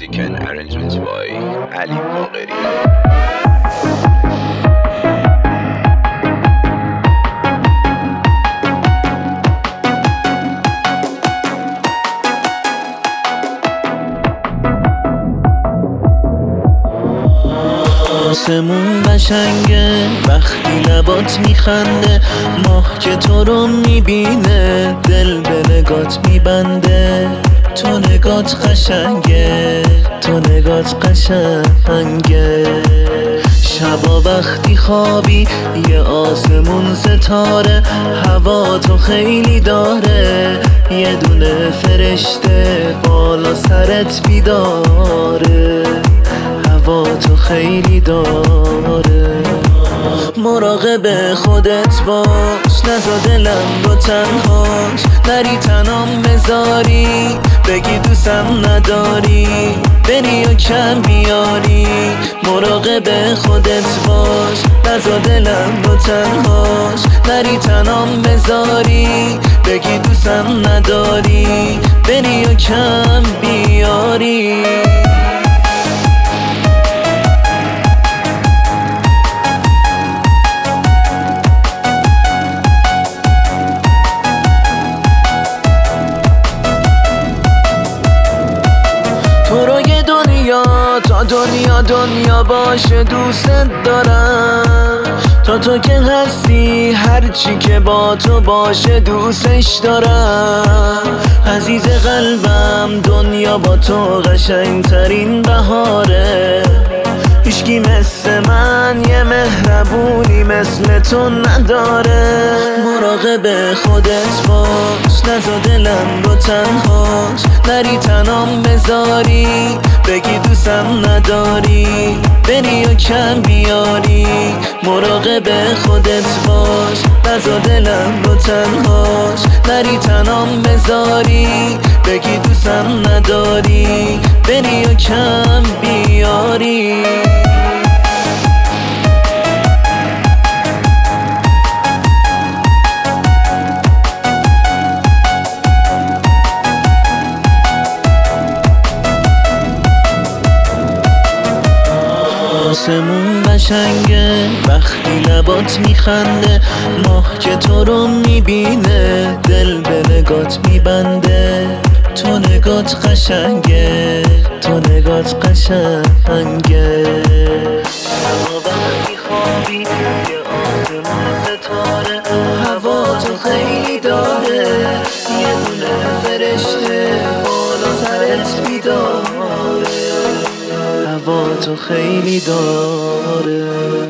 Music and arrangement by علی باقری. آسمون قشنگه وقتی لبات میخنده، ماه که تو رو میبینه دل به نگات میبنده. تو نگات قشنگه، تو نگات قشنگه. شبا وقتی خوابی یه آسمون ستاره، هوا تو خیلی داره، یه دونه فرشته بالا سرت بیداره، هوا تو خیلی داره. مراقب خودت باش، نزا دلم رو تنهاش، نری تنام بذاری، بگی دوستم نداری، بری و کم بیاری. مراقب خودت باش، نزا دلم رو تنهاش، نری تنام بذاری، بگی دوستم نداری، بری و کم بیاری. تو رو یه دنیا تا دنیا باشه دوست دارم، تا تو که هستی هرچی که با تو باشه دوستش دارم. عزیز قلبم دنیا با تو قشنگترین بهاره، هیچکی مثل من یه مهربونی مثل تو نداره. مراقب خودت باش، نزا دلم رو تنهاش، نری تنام بذاری، بگی دوستم نداری، بری و کم بیاری. مراقب خودت باش، نزا دلم رو تنهاش، نری تنام بذاری، بگی دوستم نداری، بری و کم بیاری. آسمون قشنگه وقتی لبات میخنده، ماه که تو رو میبینه دل به نگات میبنده. تو نگات قشنگه، تو نگات قشنگه. شبا وقتی خوابی یه آسمون ستاره، هوا تو خیلی داره، یه دونه فرشته بالا سرت بیداره، هوا تو خیلی داره.